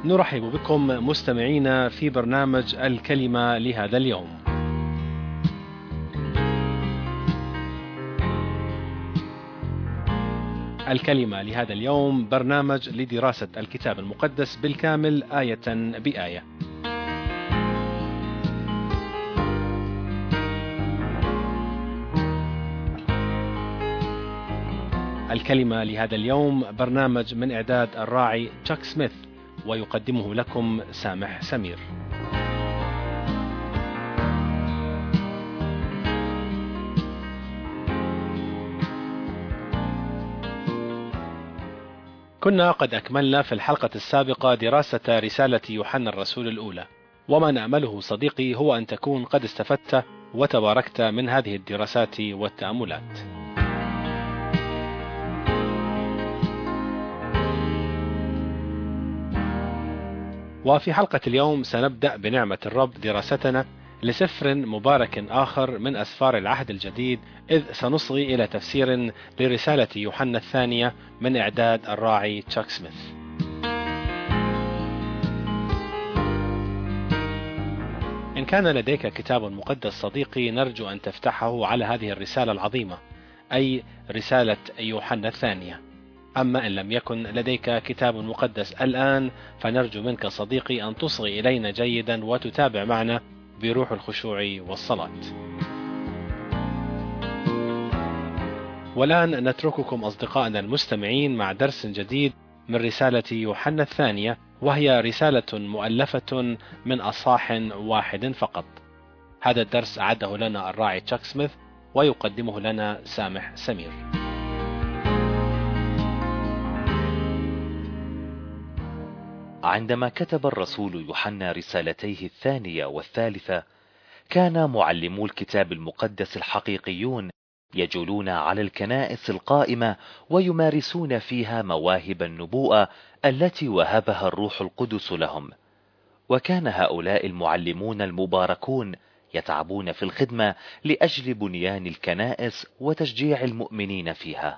نرحب بكم مستمعينا في برنامج الكلمة لهذا اليوم. الكلمة لهذا اليوم برنامج لدراسة الكتاب المقدس بالكامل آية بآية. الكلمة لهذا اليوم برنامج من إعداد الراعي تشاك سميث، ويقدمه لكم سامح سمير. كنا قد أكملنا في الحلقة السابقة دراسة رسالة يوحنا الرسول الأولى، وما نأمله صديقي هو أن تكون قد استفدت وتباركت من هذه الدراسات والتأملات. وفي حلقة اليوم سنبدأ بنعمة الرب دراستنا لسفر مبارك آخر من أسفار العهد الجديد، إذ سنصغي إلى تفسير لرسالة يوحنا الثانية من إعداد الراعي تشاك سميث. إن كان لديك كتاب مقدس صديقي، نرجو أن تفتحه على هذه الرسالة العظيمة، أي رسالة يوحنا الثانية. أما إن لم يكن لديك كتاب مقدس الآن، فنرجو منك صديقي أن تصغي إلينا جيدا وتتابع معنا بروح الخشوع والصلاة. والآن نترككم أصدقائنا المستمعين مع درس جديد من رسالة يوحنا الثانية، وهي رسالة مؤلفة من أصحاح واحد فقط. هذا الدرس أعده لنا الراعي تشاك سميث، ويقدمه لنا سامح سمير. عندما كتب الرسول يوحنا رسالتيه الثانية والثالثة، كان معلمو الكتاب المقدس الحقيقيون يجولون على الكنائس القائمة ويمارسون فيها مواهب النبوءة التي وهبها الروح القدس لهم. وكان هؤلاء المعلمون المباركون يتعبون في الخدمة لأجل بنيان الكنائس وتشجيع المؤمنين فيها.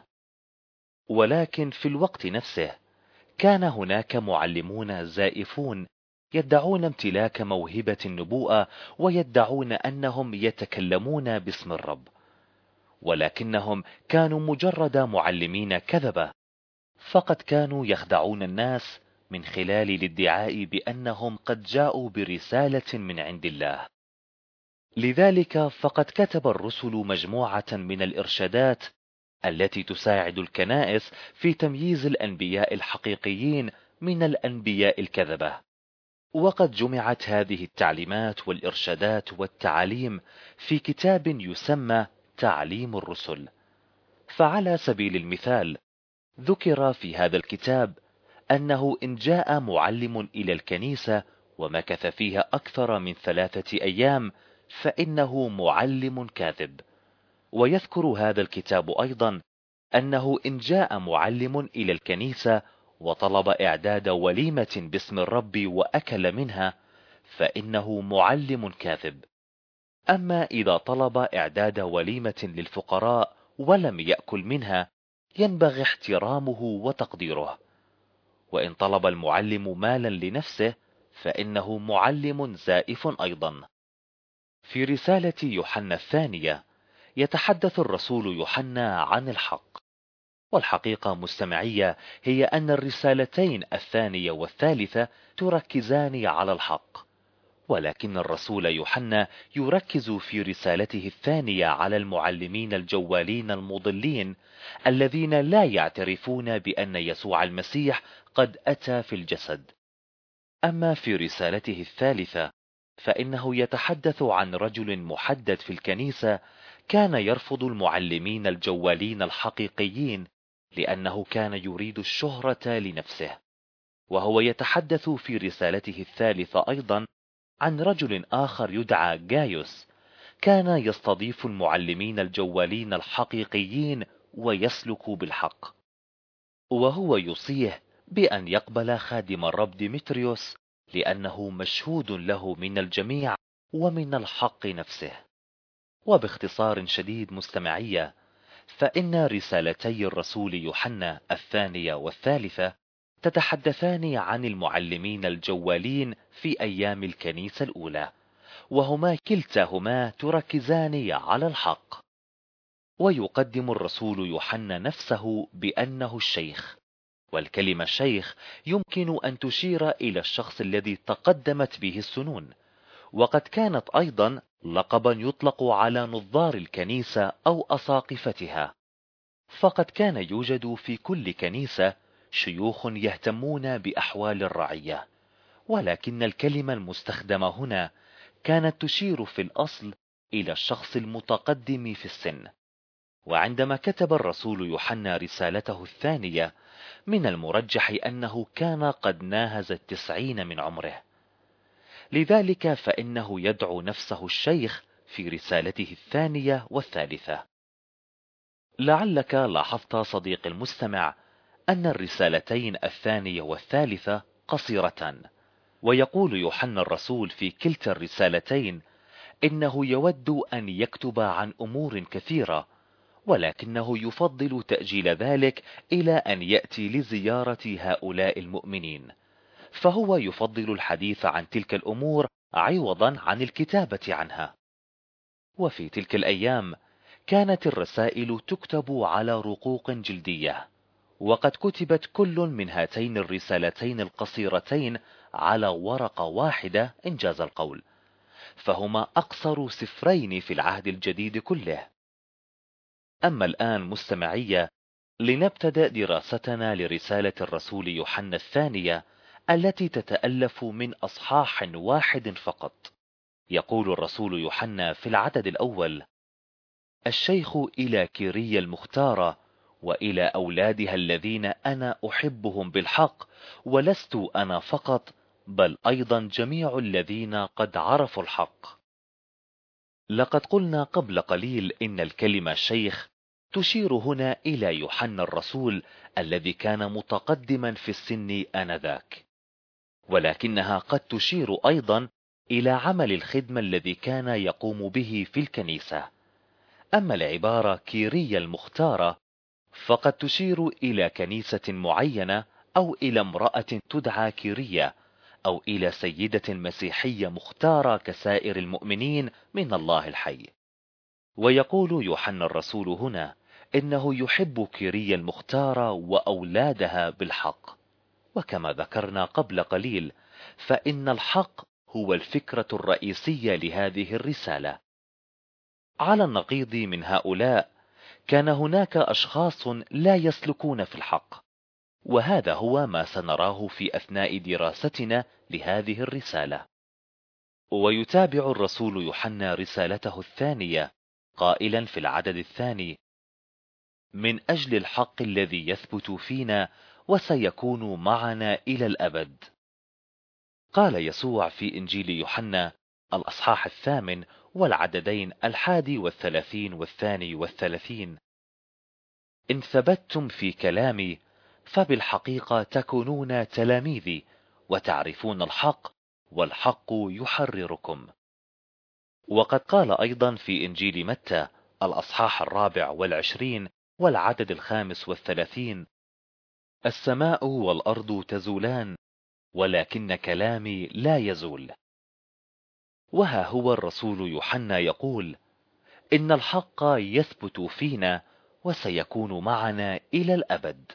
ولكن في الوقت نفسه كان هناك معلمون زائفون يدعون امتلاك موهبة النبوءة، ويدعون أنهم يتكلمون باسم الرب، ولكنهم كانوا مجرد معلمين كذبة، فقد كانوا يخدعون الناس من خلال الادعاء بأنهم قد جاءوا برسالة من عند الله. لذلك فقد كتب الرسل مجموعة من الإرشادات التي تساعد الكنائس في تمييز الأنبياء الحقيقيين من الأنبياء الكذبة. وقد جمعت هذه التعليمات والإرشادات والتعاليم في كتاب يسمى تعليم الرسل. فعلى سبيل المثال، ذكر في هذا الكتاب أنه إن جاء معلم إلى الكنيسة ومكث فيها أكثر من 3 أيام فإنه معلم كاذب. ويذكر هذا الكتاب أيضا أنه إن جاء معلم إلى الكنيسة وطلب إعداد وليمة باسم الرب وأكل منها فإنه معلم كاذب. أما إذا طلب إعداد وليمة للفقراء ولم يأكل منها، ينبغي احترامه وتقديره. وإن طلب المعلم مالا لنفسه فإنه معلم زائف أيضا. في رسالة يوحنا الثانية يتحدث الرسول يوحنا عن الحق، والحقيقة مستمعية هي أن الرسالتين الثانية والثالثة تركزان على الحق، ولكن الرسول يوحنا يركز في رسالته الثانية على المعلمين الجوالين المضلين الذين لا يعترفون بأن يسوع المسيح قد أتى في الجسد. أما في رسالته الثالثة فإنه يتحدث عن رجل محدد في الكنيسة كان يرفض المعلمين الجوالين الحقيقيين لأنه كان يريد الشهرة لنفسه. وهو يتحدث في رسالته الثالثة أيضا عن رجل آخر يدعى جايوس، كان يستضيف المعلمين الجوالين الحقيقيين ويسلك بالحق، وهو يوصيه بأن يقبل خادم الرب ديمتريوس لأنه مشهود له من الجميع ومن الحق نفسه. وباختصار شديد مستمعية، فإن رسالتي الرسول يوحنا الثانية والثالثة تتحدثان عن المعلمين الجوالين في أيام الكنيسة الأولى، وهما كلتاهما تركزان على الحق. ويقدم الرسول يوحنا نفسه بأنه الشيخ، والكلمة الشيخ يمكن أن تشير إلى الشخص الذي تقدمت به السنون، وقد كانت أيضا لقبا يطلق على نظار الكنيسة أو أساقفتها، فقد كان يوجد في كل كنيسة شيوخ يهتمون بأحوال الرعية، ولكن الكلمة المستخدمة هنا كانت تشير في الأصل إلى الشخص المتقدم في السن. وعندما كتب الرسول يوحنا رسالته الثانية، من المرجح أنه كان قد ناهز 90 من عمره، لذلك فإنه يدعو نفسه الشيخ في رسالته الثانية والثالثة. لعلك لاحظت صديقي المستمع أن الرسالتين الثانية والثالثة قصيرتان، ويقول يوحنا الرسول في كلتا الرسالتين إنه يود أن يكتب عن أمور كثيرة، ولكنه يفضل تأجيل ذلك إلى أن يأتي لزيارة هؤلاء المؤمنين، فهو يفضل الحديث عن تلك الأمور عوضا عن الكتابة عنها. وفي تلك الأيام كانت الرسائل تكتب على رقوق جلدية، وقد كتبت كل من هاتين الرسالتين القصيرتين على ورقة واحدة إنجاز القول، فهما أقصر سفرين في العهد الجديد كله. أما الآن مستمعية، لنبتدأ دراستنا لرسالة الرسول يوحنا الثانية التي تتألف من أصحاح واحد فقط. يقول الرسول يوحنا في العدد الأول: الشيخ إلى كيرية المختارة وإلى أولادها الذين أنا أحبهم بالحق، ولست أنا فقط بل أيضا جميع الذين قد عرفوا الحق. لقد قلنا قبل قليل إن الكلمة شيخ تشير هنا إلى يوحنا الرسول الذي كان متقدما في السن آنذاك، ولكنها قد تشير أيضا إلى عمل الخدمة الذي كان يقوم به في الكنيسة. أما العبارة كيرية المختارة فقد تشير إلى كنيسة معينة أو إلى امرأة تدعى كيرية أو إلى سيدة مسيحية مختارة كسائر المؤمنين من الله الحي. ويقول يوحنا الرسول هنا إنه يحب كيرية المختارة وأولادها بالحق، وكما ذكرنا قبل قليل فإن الحق هو الفكرة الرئيسية لهذه الرسالة. على النقيض من هؤلاء كان هناك أشخاص لا يسلكون في الحق، وهذا هو ما سنراه في أثناء دراستنا لهذه الرسالة. ويتابع الرسول يوحنا رسالته الثانية قائلا في العدد الثاني: من أجل الحق الذي يثبت فينا وسيكون معنا إلى الأبد. قال يسوع في إنجيل يوحنا الأصحاح 8 والعددين 31 و32: إن ثبتتم في كلامي فبالحقيقة تكونون تلاميذي وتعرفون الحق والحق يحرركم. وقد قال أيضا في إنجيل متى الأصحاح 24 والعدد 35: السماء والأرض تزولان ولكن كلامي لا يزول. وها هو الرسول يوحنا يقول إن الحق يثبت فينا وسيكون معنا إلى الأبد.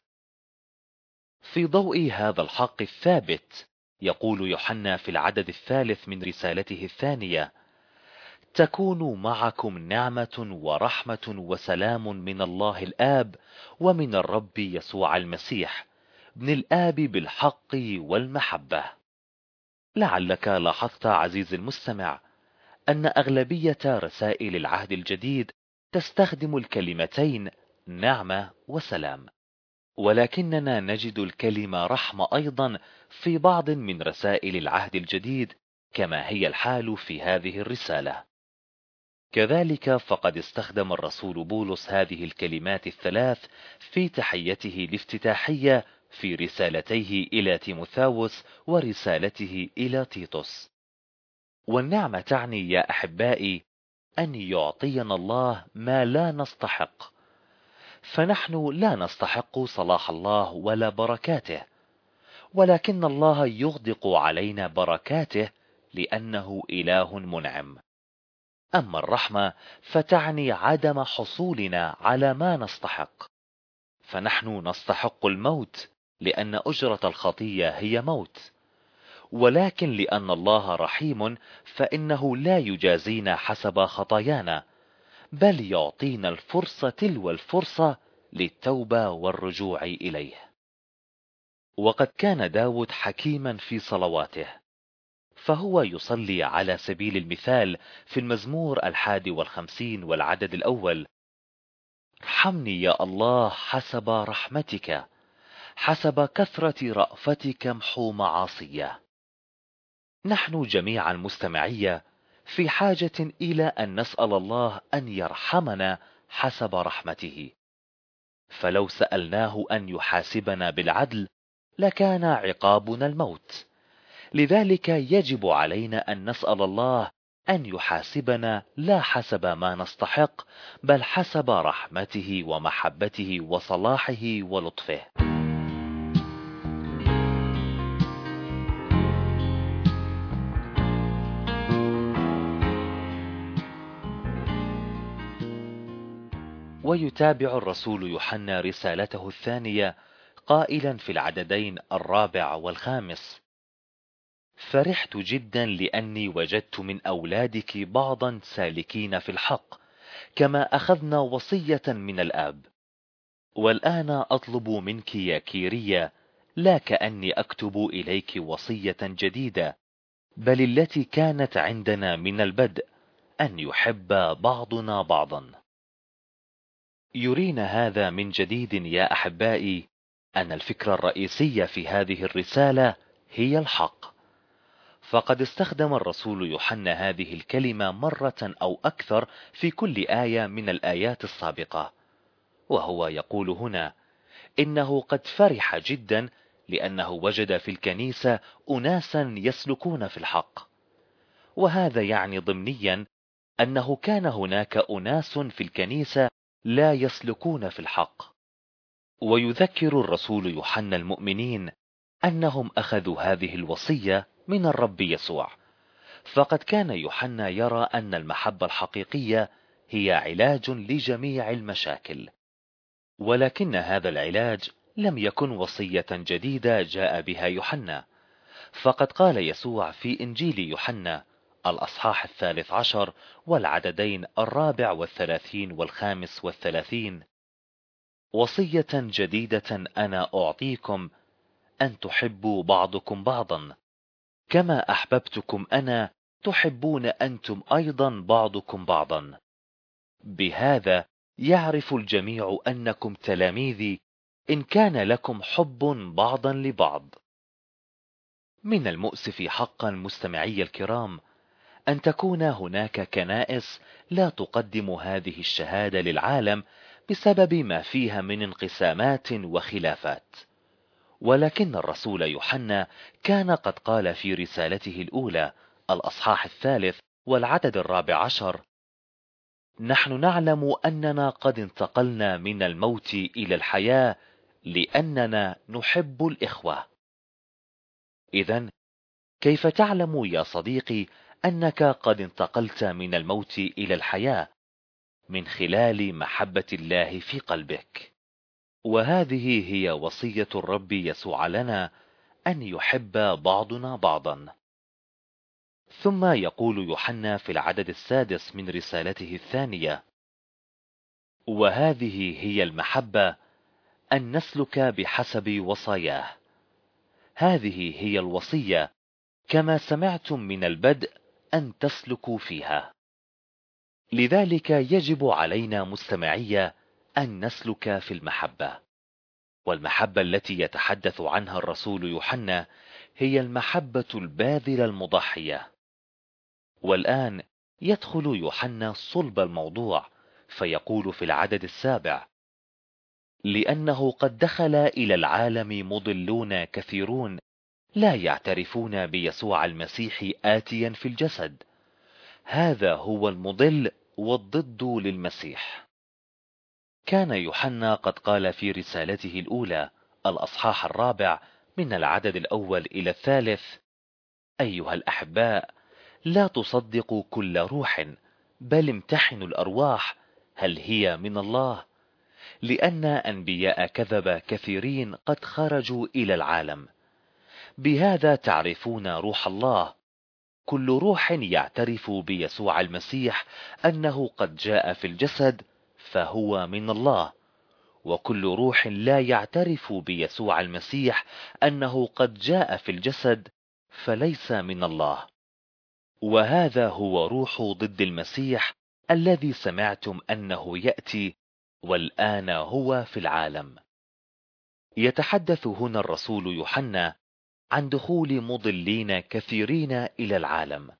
في ضوء هذا الحق الثابت يقول يوحنا في العدد الثالث من رسالته الثانية: تكون معكم نعمة ورحمة وسلام من الله الآب ومن الرب يسوع المسيح ابن الآب بالحق والمحبة. لعلك لاحظت عزيزي المستمع أن أغلبية رسائل العهد الجديد تستخدم الكلمتين نعمة وسلام، ولكننا نجد الكلمة رحمة أيضا في بعض من رسائل العهد الجديد كما هي الحال في هذه الرسالة. كذلك فقد استخدم الرسول بولس هذه الكلمات الثلاث في تحيته الافتتاحية في رسالتيه إلى تيموثاوس ورسالته إلى تيتوس. والنعمة تعني يا أحبائي أن يعطينا الله ما لا نستحق، فنحن لا نستحق صلاح الله ولا بركاته، ولكن الله يغدق علينا بركاته لأنه إله منعم. أما الرحمة فتعني عدم حصولنا على ما نستحق، فنحن نستحق الموت لأن أجرة الخطية هي موت، ولكن لأن الله رحيم فإنه لا يجازينا حسب خطايانا، بل يعطينا الفرصة تلو الفرصة للتوبة والرجوع إليه. وقد كان داود حكيما في صلواته، فهو يصلي على سبيل المثال في المزمور 51 والعدد الأول: ارحمني يا الله حسب رحمتك، حسب كثرة رأفتك امحو معاصيه. نحن جميعا مستمعية في حاجة إلى أن نسأل الله أن يرحمنا حسب رحمته، فلو سألناه أن يحاسبنا بالعدل لكان عقابنا الموت. لذلك يجب علينا أن نسأل الله أن يحاسبنا لا حسب ما نستحق، بل حسب رحمته ومحبته وصلاحه ولطفه. ويتابع الرسول يوحنا رسالته الثانية قائلا في العددين 4 و5: فرحت جدا لأني وجدت من أولادك بعضا سالكين في الحق، كما أخذنا وصية من الآب. والآن أطلب منك يا كيرية، لا كأني أكتب إليك وصية جديدة، بل التي كانت عندنا من البدء، أن يحب بعضنا بعضا. يرينا هذا من جديد يا أحبائي أن الفكرة الرئيسية في هذه الرسالة هي الحق، فقد استخدم الرسول يوحنا هذه الكلمة مرة أو أكثر في كل آية من الآيات السابقة، وهو يقول هنا إنه قد فرح جدا لأنه وجد في الكنيسة أناسا يسلكون في الحق، وهذا يعني ضمنيا أنه كان هناك أناس في الكنيسة لا يسلكون في الحق. ويذكر الرسول يوحنا المؤمنين أنهم أخذوا هذه الوصية من الرب يسوع، فقد كان يوحنا يرى أن المحبة الحقيقية هي علاج لجميع المشاكل، ولكن هذا العلاج لم يكن وصية جديدة جاء بها يوحنا، فقد قال يسوع في إنجيل يوحنا الأصحاح 13 والعددين 34 و35: وصية جديدة أنا أعطيكم، أن تحبوا بعضكم بعضا، كما أحببتكم أنا تحبون أنتم أيضا بعضكم بعضا. بهذا يعرف الجميع أنكم تلاميذي، إن كان لكم حب بعضا لبعض. من المؤسف حقا مستمعي الكرام أن تكون هناك كنائس لا تقدم هذه الشهادة للعالم بسبب ما فيها من انقسامات وخلافات، ولكن الرسول يوحنا كان قد قال في رسالته الأولى الأصحاح 3 والعدد 14: نحن نعلم أننا قد انتقلنا من الموت إلى الحياة لأننا نحب الإخوة. إذن كيف تعلم يا صديقي أنك قد انتقلت من الموت إلى الحياة؟ من خلال محبة الله في قلبك. وهذه هي وصية الرب يسوع لنا، أن يحب بعضنا بعضا. ثم يقول يوحنا في العدد 6 من رسالته الثانية: وهذه هي المحبة، أن نسلك بحسب وصاياه. هذه هي الوصية، كما سمعتم من البدء أن تسلكوا فيها. لذلك يجب علينا مستمعية أن نسلك في المحبة، والمحبة التي يتحدث عنها الرسول يوحنا هي المحبة الباذلة المضحية. والآن يدخل يوحنا صلب الموضوع، فيقول في العدد 7: لأنه قد دخل إلى العالم مضلون كثيرون لا يعترفون بيسوع المسيح آتيا في الجسد، هذا هو المضل والضد للمسيح. كان يوحنا قد قال في رسالته الأولى الأصحاح 4 من العدد الأول إلى الثالث: أيها الأحباء، لا تصدقوا كل روح، بل امتحنوا الأرواح هل هي من الله، لأن أنبياء كذب كثيرين قد خرجوا إلى العالم. بهذا تعرفون روح الله: كل روح يعترف بيسوع المسيح أنه قد جاء في الجسد فهو من الله، وكل روح لا يعترف بيسوع المسيح أنه قد جاء في الجسد فليس من الله. وهذا هو روح ضد المسيح الذي سمعتم أنه يأتي، والآن هو في العالم. يتحدث هنا الرسول يوحنا عن دخول مضلين كثيرين إلى العالم،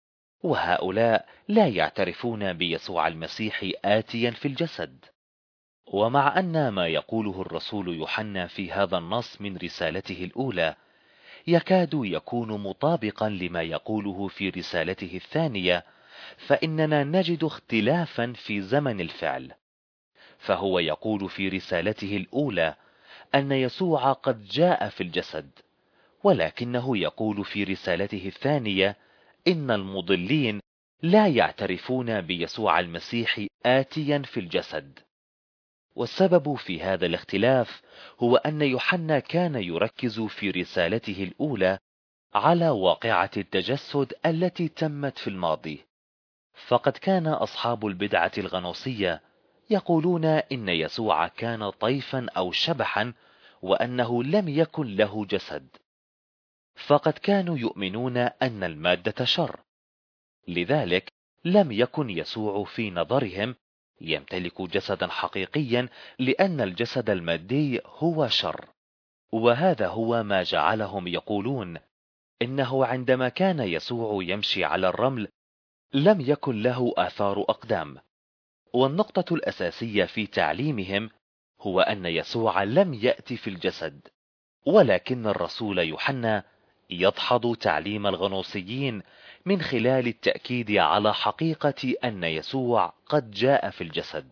وهؤلاء لا يعترفون بيسوع المسيح آتيا في الجسد. ومع أن ما يقوله الرسول يوحنا في هذا النص من رسالته الأولى يكاد يكون مطابقا لما يقوله في رسالته الثانية، فإننا نجد اختلافا في زمن الفعل. فهو يقول في رسالته الأولى أن يسوع قد جاء في الجسد، ولكنه يقول في رسالته الثانية إن المضلين لا يعترفون بيسوع المسيح آتيا في الجسد. والسبب في هذا الاختلاف هو أن يوحنا كان يركز في رسالته الأولى على واقعة التجسد التي تمت في الماضي، فقد كان أصحاب البدعة الغنوصية يقولون إن يسوع كان طيفا أو شبحا وأنه لم يكن له جسد، فقد كانوا يؤمنون أن المادة شر، لذلك لم يكن يسوع في نظرهم يمتلك جسدا حقيقيا، لأن الجسد المادي هو شر. وهذا هو ما جعلهم يقولون إنه عندما كان يسوع يمشي على الرمل لم يكن له آثار أقدام. والنقطة الأساسية في تعليمهم هو أن يسوع لم يأتي في الجسد، ولكن الرسول يوحنا يدحض تعليم الغنوصيين من خلال التأكيد على حقيقة أن يسوع قد جاء في الجسد.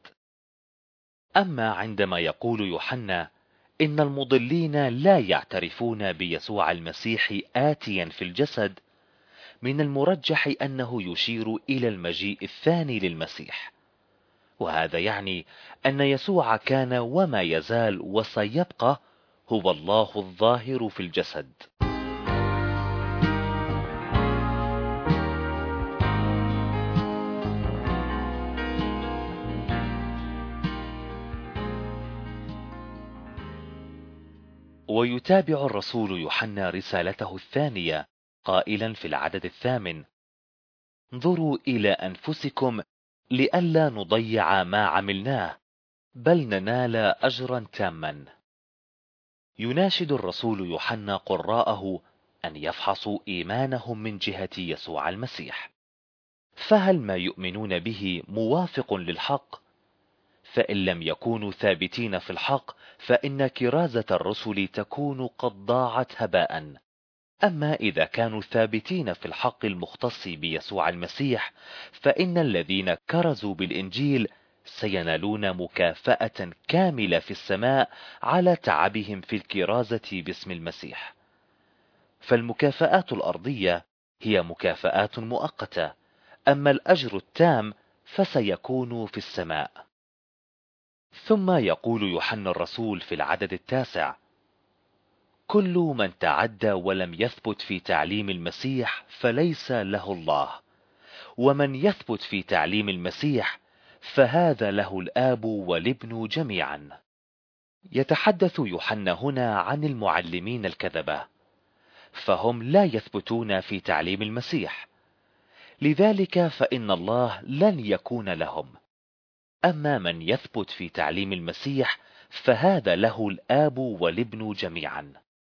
أما عندما يقول يوحنا إن المضلين لا يعترفون بيسوع المسيح آتيا في الجسد، من المرجح أنه يشير إلى المجيء الثاني للمسيح، وهذا يعني أن يسوع كان وما يزال وسيبقى هو الله الظاهر في الجسد. ويتابع الرسول يوحنا رسالته الثانية قائلا في العدد 8: انظروا إلى أنفسكم لئلا نضيع ما عملناه، بل ننال أجرا تاما. يناشد الرسول يوحنا قراءه أن يفحصوا إيمانهم من جهة يسوع المسيح، فهل ما يؤمنون به موافق للحق؟ فإن لم يكونوا ثابتين في الحق فإن كرازة الرسل تكون قد ضاعت هباء. أما إذا كانوا ثابتين في الحق المختص بيسوع المسيح فإن الذين كرزوا بالإنجيل سينالون مكافأة كاملة في السماء على تعبهم في الكرازة باسم المسيح. فالمكافآت الأرضية هي مكافآت مؤقتة، أما الأجر التام فسيكون في السماء. ثم يقول يوحنا الرسول في العدد 9: كل من تعدى ولم يثبت في تعليم المسيح فليس له الله، ومن يثبت في تعليم المسيح فهذا له الآب والابن جميعا. يتحدث يوحنا هنا عن المعلمين الكذبة، فهم لا يثبتون في تعليم المسيح، لذلك فإن الله لن يكون لهم. أما من يثبت في تعليم المسيح فهذا له الآب والابن جميعا.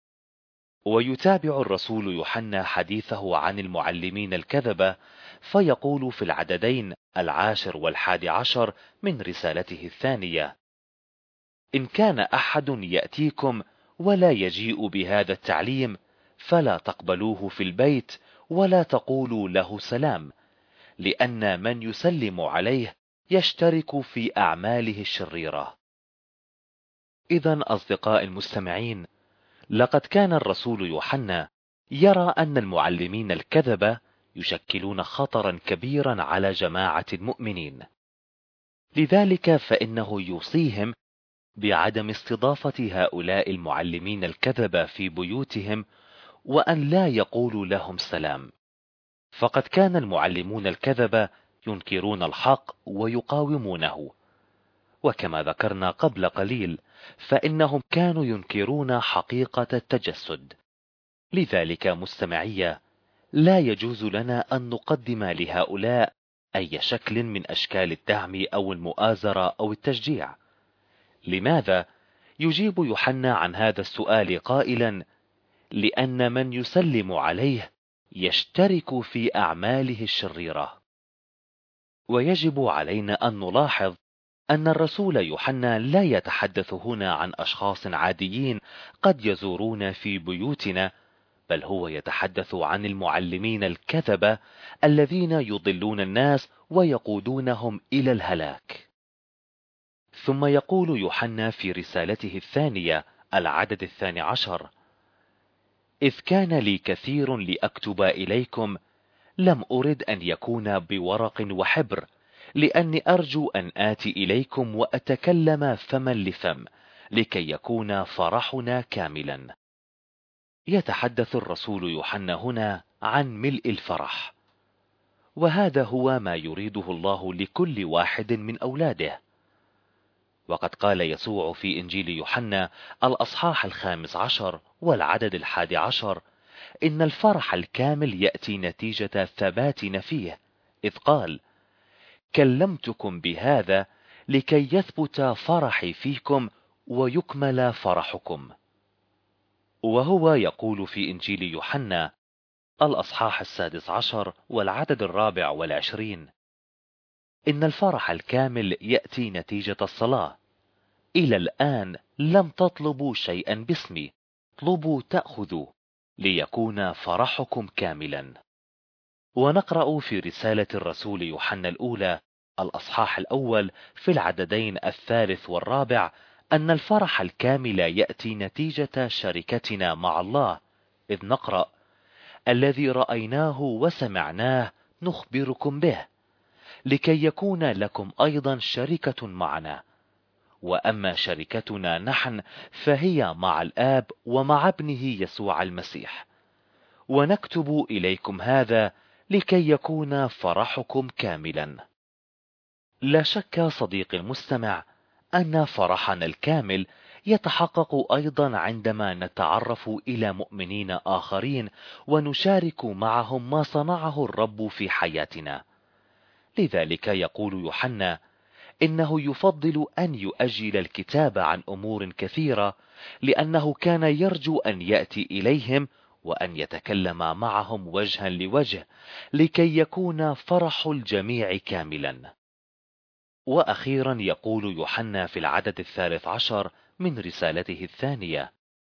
ويتابع الرسول يوحنا حديثه عن المعلمين الكذبة فيقول في العددين 10 و11 من رسالته الثانية: إن كان أحد يأتيكم ولا يجيء بهذا التعليم فلا تقبلوه في البيت ولا تقولوا له سلام، لأن من يسلم عليه يشترك في أعماله الشريرة. إذن أصدقاء المستمعين، لقد كان الرسول يوحنا يرى أن المعلمين الكذبة يشكلون خطرا كبيرا على جماعة المؤمنين، لذلك فإنه يوصيهم بعدم استضافة هؤلاء المعلمين الكذبة في بيوتهم، وأن لا يقولوا لهم سلام، فقد كان المعلمون الكذبة ينكرون الحق ويقاومونه، وكما ذكرنا قبل قليل فإنهم كانوا ينكرون حقيقة التجسد. لذلك مستمعية، لا يجوز لنا أن نقدم لهؤلاء أي شكل من أشكال الدعم أو المؤازرة أو التشجيع. لماذا؟ يجيب يوحنا عن هذا السؤال قائلا: لأن من يسلم عليه يشترك في أعماله الشريرة. ويجب علينا أن نلاحظ أن الرسول يوحنا لا يتحدث هنا عن أشخاص عاديين قد يزورون في بيوتنا، بل هو يتحدث عن المعلمين الكذبة الذين يضلون الناس ويقودونهم إلى الهلاك. ثم يقول يوحنا في رسالته الثانية العدد 12: إذ كان لي كثير لأكتب إليكم، لم أرد أن يكون بورق وحبر، لأني أرجو أن آتي إليكم وأتكلم فما لفم، لكي يكون فرحنا كاملا. يتحدث الرسول يوحنا هنا عن ملء الفرح، وهذا هو ما يريده الله لكل واحد من أولاده. وقد قال يسوع في إنجيل يوحنا الأصحاح 15 والعدد 11: إن الفرح الكامل يأتي نتيجة ثباتنا فيه، إذ قال: كلمتكم بهذا لكي يثبت فرحي فيكم ويكمل فرحكم. وهو يقول في إنجيل يوحنا الأصحاح 16 والعدد 24: إن الفرح الكامل يأتي نتيجة الصلاة. إلى الآن لم تطلبوا شيئا باسمي، اطلبوا تأخذوا، ليكون فرحكم كاملا. ونقرأ في رسالة الرسول يوحنا الأولى الأصحاح الأول في العددين 3 و4 أن الفرح الكامل يأتي نتيجة شركتنا مع الله، إذ نقرأ: الذي رأيناه وسمعناه نخبركم به، لكي يكون لكم أيضا شركة معنا. وأما شركتنا نحن فهي مع الآب ومع ابنه يسوع المسيح. ونكتب إليكم هذا لكي يكون فرحكم كاملا. لا شك صديقي المستمع أن فرحنا الكامل يتحقق أيضا عندما نتعرف إلى مؤمنين آخرين ونشارك معهم ما صنعه الرب في حياتنا. لذلك يقول يوحنا إنه يفضل أن يؤجل الكتاب عن أمور كثيرة، لأنه كان يرجو أن يأتي إليهم وأن يتكلم معهم وجها لوجه، لكي يكون فرح الجميع كاملا. وأخيرا يقول يوحنا في العدد 13 من رسالته الثانية: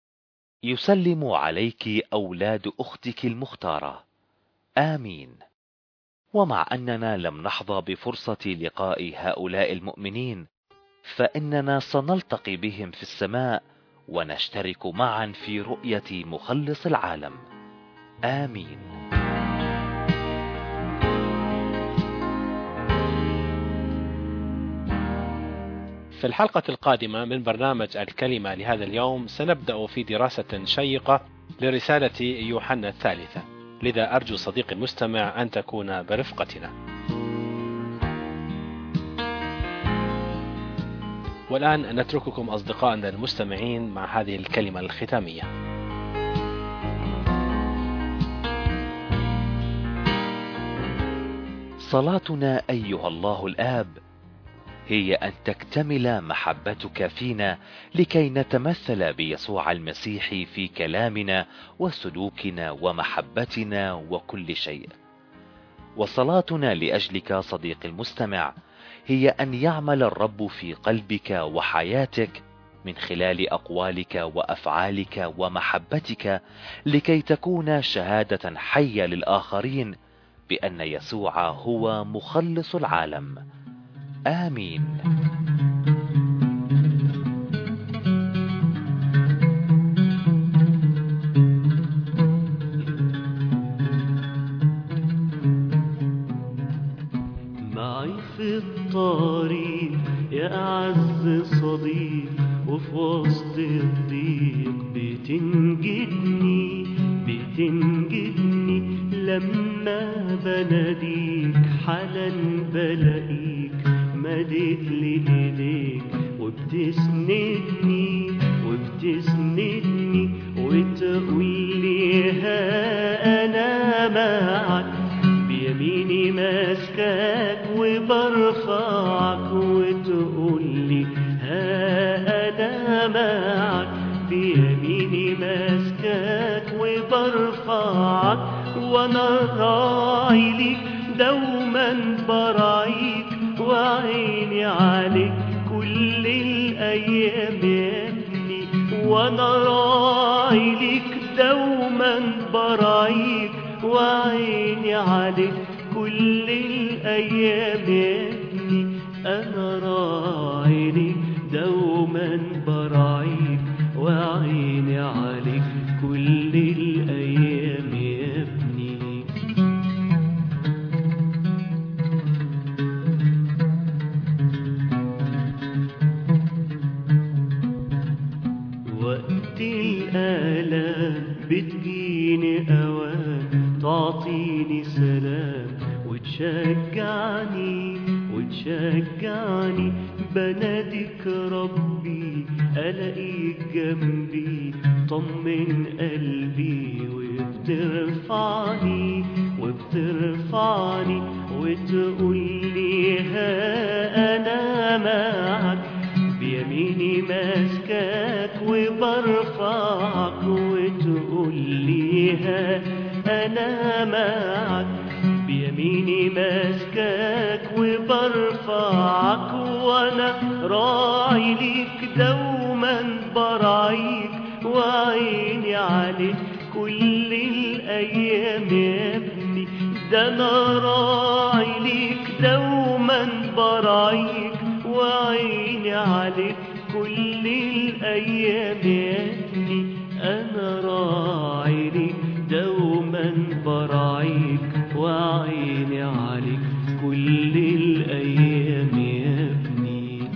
يسلم عليك أولاد أختك المختارة، آمين. ومع أننا لم نحظى بفرصة لقاء هؤلاء المؤمنين، فإننا سنلتقي بهم في السماء ونشترك معا في رؤية مخلص العالم، آمين. في الحلقة القادمة من برنامج الكلمة لهذا اليوم سنبدأ في دراسة شيقة لرسالة يوحنا الثالثة، لذا أرجو صديقي المستمع أن تكون برفقتنا. والآن نترككم أصدقائنا المستمعين مع هذه الكلمة الختامية. صلاتنا أيها الله الآب هي أن تكتمل محبتك فينا لكي نتمثل بيسوع المسيح في كلامنا وسلوكنا ومحبتنا وكل شيء. وصلاتنا لأجلك صديقي المستمع هي أن يعمل الرب في قلبك وحياتك من خلال أقوالك وأفعالك ومحبتك، لكي تكون شهادة حية للآخرين بأن يسوع هو مخلص العالم، آمين. معي في الطريق يا أعز صديق، وفي وسط الضيق بتنجدني لما بناديك حالا بلاقيك مديت لي ايديك وبتسندني وتقول لي ها انا معك، بيميني ماسكاك وبرفعك، وتقول لي ها انا معك، بيميني ماسكاك وبرفعك، وانا راعي ليك دوما براعيك، وعيني عليك كل الايام يا ابني، وانا راعي ليك دوما براعيك، وعيني عليك كل الايام يا ابني، انا راعي ليك دوما براعيك، وعيني عليك كل الايام يا ابني. وقت الآلام بتجيني أوان تعطيني سلام وتشجعني بناديك ربي ألاقيك جنبي، طمن قلبي وبترفعني وتقول لي ها أنا معك، بيميني ماسكاك وبرفعك، وتقول لي ها أنا معك، بيميني ماسكاك وبرفعك، وانا راعي ليك دوما براعيك، وعيني عليك كل الايام يا ابني، ده انا راعي ليك دوما براعيك، وعيني عليك كل الايام يا ابني، انا راعي ليك دوما براعيك، وعيني عليك كل الايام يا ابني.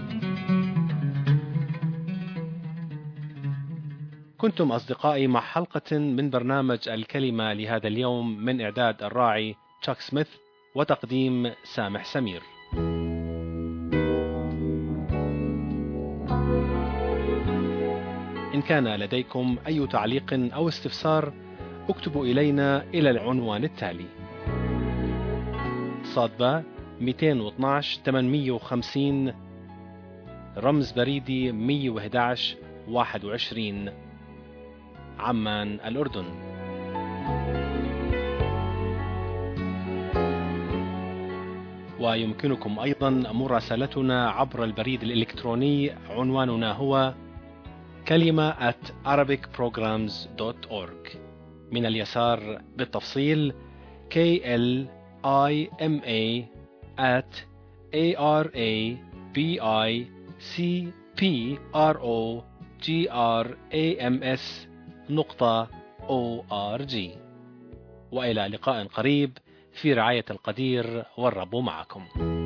كنتم أصدقائي مع حلقة من برنامج الكلمة لهذا اليوم، من إعداد الراعي تشاك سميث وتقديم سامح سمير. إن كان لديكم أي تعليق أو استفسار اكتبوا إلينا إلى العنوان التالي: صادبة 212 850 رمز بريدي 111 21 عمان الأردن. ويمكنكم أيضا مراسلتنا عبر البريد الإلكتروني، عنواننا هو kalima@arabicprograms.org. من اليسار بالتفصيل kalima@arabicprograms.org. وإلى لقاء قريب في رعاية القدير، والرب معكم.